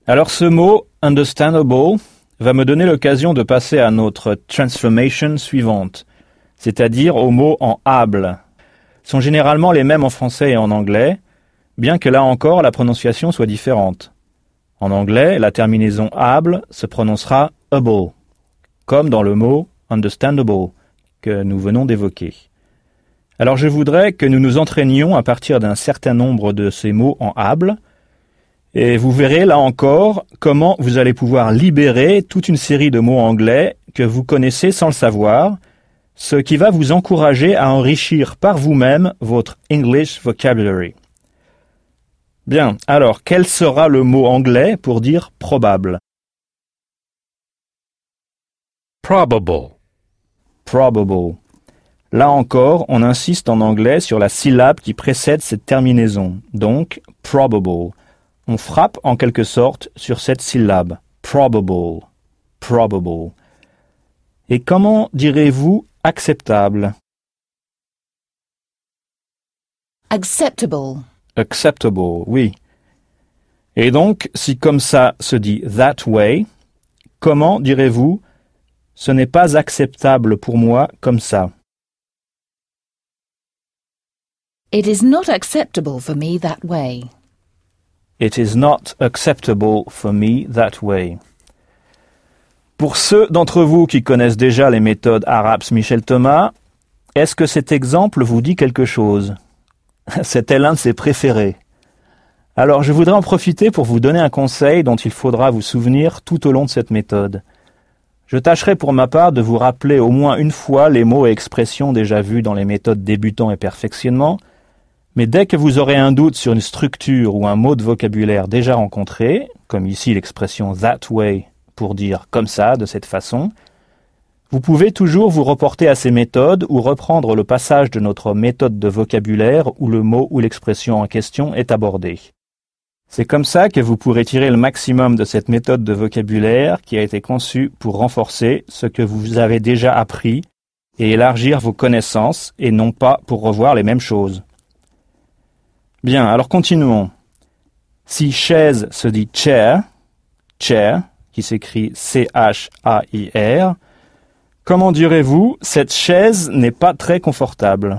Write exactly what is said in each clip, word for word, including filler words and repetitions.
Alors ce mot « understandable » va me donner l'occasion de passer à notre transformation suivante, c'est-à-dire aux mots en able. Sont généralement les mêmes en français et en anglais, bien que là encore la prononciation soit différente. En anglais, la terminaison able se prononcera able, comme dans le mot understandable que nous venons d'évoquer. Alors je voudrais que nous nous entraînions à partir d'un certain nombre de ces mots en able, et vous verrez là encore comment vous allez pouvoir libérer toute une série de mots anglais que vous connaissez sans le savoir, ce qui va vous encourager à enrichir par vous-même votre English vocabulary. Bien, alors quel sera le mot anglais pour dire probable? Probable. Probable. Là encore, on insiste en anglais sur la syllabe qui précède cette terminaison, donc probable. On frappe en quelque sorte sur cette syllabe. Probable. Probable. Et comment direz-vous acceptable? Acceptable. Acceptable, oui. Et donc, si comme ça se dit that way, comment direz-vous ce n'est pas acceptable pour moi comme ça? It is not acceptable for me that way. It is not acceptable for me that way. Pour ceux d'entre vous qui connaissent déjà les méthodes Araps Michel Thomas, est-ce que cet exemple vous dit quelque chose? C'était l'un de ses préférés. Alors je voudrais en profiter pour vous donner un conseil dont il faudra vous souvenir tout au long de cette méthode. Je tâcherai pour ma part de vous rappeler au moins une fois les mots et expressions déjà vus dans les méthodes débutants et perfectionnement, mais dès que vous aurez un doute sur une structure ou un mot de vocabulaire déjà rencontré, comme ici l'expression that way pour dire comme ça, de cette façon, vous pouvez toujours vous reporter à ces méthodes ou reprendre le passage de notre méthode de vocabulaire où le mot ou l'expression en question est abordé. C'est comme ça que vous pourrez tirer le maximum de cette méthode de vocabulaire qui a été conçue pour renforcer ce que vous avez déjà appris et élargir vos connaissances et non pas pour revoir les mêmes choses. Bien, alors continuons. Si chaise se dit chair, chair, qui s'écrit C H A I R, comment direz-vous cette chaise n'est pas très confortable?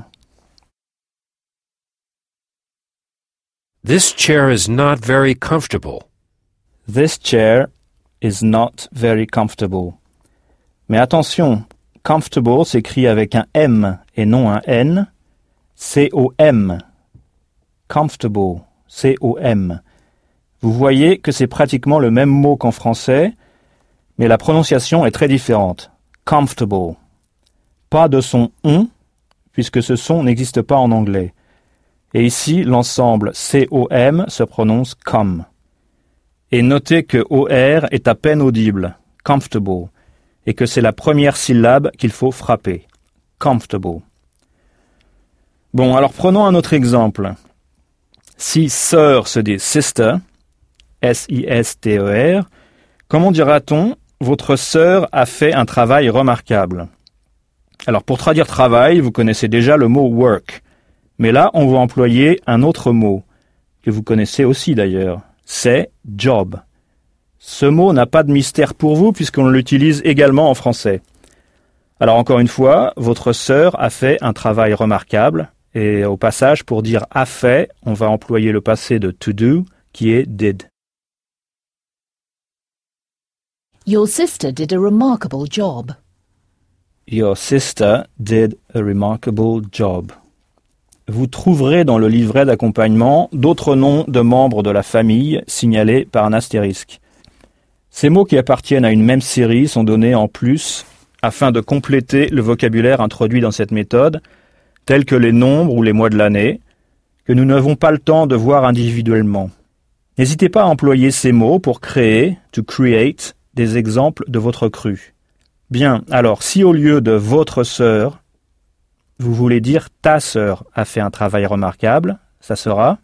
This chair is not very comfortable. This chair is not very comfortable. Mais attention, comfortable s'écrit avec un M et non un N, C O M. Comfortable, C O M. Vous voyez que c'est pratiquement le même mot qu'en français, mais la prononciation est très différente. Comfortable. Pas de son « on », puisque ce son n'existe pas en anglais. Et ici, l'ensemble C O M se prononce « com ». Et notez que O R est à peine audible, « comfortable », et que c'est la première syllabe qu'il faut frapper, « comfortable ». Bon, alors prenons un autre exemple. Si sœur se dit sister, S I S T E R, comment dira-t-on « votre sœur a fait un travail remarquable ». Alors pour traduire travail, vous connaissez déjà le mot work, mais là on va employer un autre mot, que vous connaissez aussi d'ailleurs, c'est job. Ce mot n'a pas de mystère pour vous puisqu'on l'utilise également en français. Alors encore une fois, votre sœur a fait un travail remarquable, et au passage, pour dire « a fait », on va employer le passé de « to do » qui est « did ». Your sister did a remarkable job. Your sister did a remarkable job. Vous trouverez dans le livret d'accompagnement d'autres noms de membres de la famille signalés par un astérisque. Ces mots qui appartiennent à une même série sont donnés en plus afin de compléter le vocabulaire introduit dans cette méthode, tels que les nombres ou les mois de l'année, que nous n'avons pas le temps de voir individuellement. N'hésitez pas à employer ces mots pour créer, to create, des exemples de votre cru. Bien, alors si au lieu de votre sœur, vous voulez dire ta sœur a fait un travail remarquable, ça sera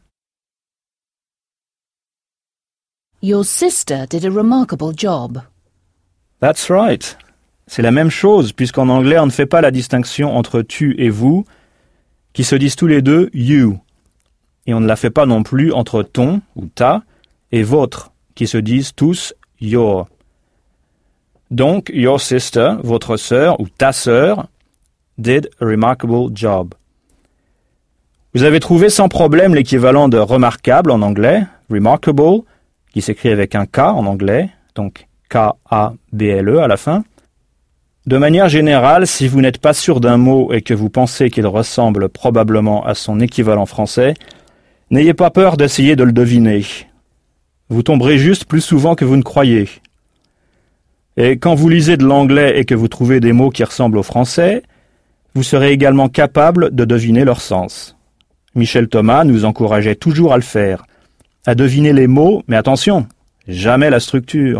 Your sister did a remarkable job. That's right. C'est la même chose, puisqu'en anglais on ne fait pas la distinction entre tu et vous, qui se disent tous les deux you. Et on ne la fait pas non plus entre ton ou ta et votre, qui se disent tous your. Donc, your sister, votre sœur ou ta sœur, did a remarkable job. Vous avez trouvé sans problème l'équivalent de remarquable en anglais, remarkable, qui s'écrit avec un K en anglais, donc K A B L E à la fin. De manière générale, si vous n'êtes pas sûr d'un mot et que vous pensez qu'il ressemble probablement à son équivalent français, n'ayez pas peur d'essayer de le deviner. Vous tomberez juste plus souvent que vous ne croyez. Et quand vous lisez de l'anglais et que vous trouvez des mots qui ressemblent au français, vous serez également capable de deviner leur sens. Michel Thomas nous encourageait toujours à le faire, à deviner les mots, mais attention, jamais la structure.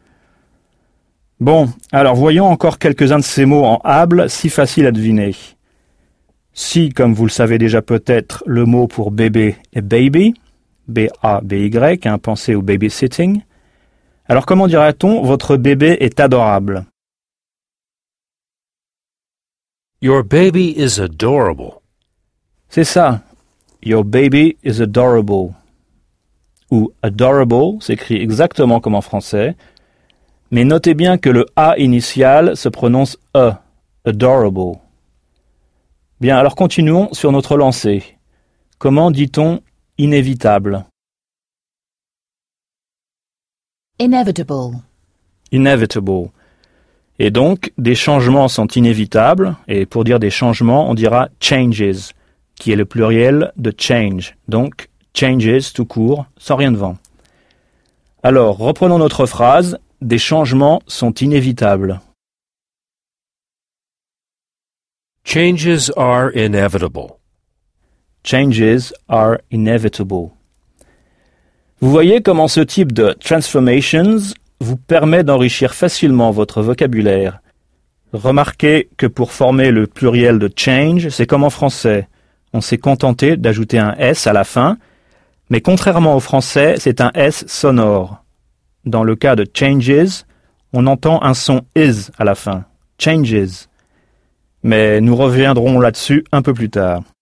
Bon, alors voyons encore quelques-uns de ces mots en able si faciles à deviner. Si, comme vous le savez déjà peut-être, le mot pour bébé est baby, B A B Y, hein, pensez au babysitting, alors comment dira-t-on « votre bébé est adorable » ? Your baby is adorable. C'est ça. Your baby is adorable. Ou adorable s'écrit exactement comme en français, mais notez bien que le A initial se prononce E, adorable. Bien, alors continuons sur notre lancée. Comment dit-on inévitable ? Inevitable. Inevitable. Et donc, des changements sont inévitables, et pour dire des changements, on dira changes, qui est le pluriel de change. Donc, changes tout court, sans rien devant. Alors, reprenons notre phrase, des changements sont inévitables. Changes are inevitable. Changes are inevitable. Vous voyez comment ce type de transformations vous permet d'enrichir facilement votre vocabulaire. Remarquez que pour former le pluriel de change, c'est comme en français. On s'est contenté d'ajouter un S à la fin, mais contrairement au français, c'est un S sonore. Dans le cas de changes, on entend un son is à la fin. Changes. Mais nous reviendrons là-dessus un peu plus tard.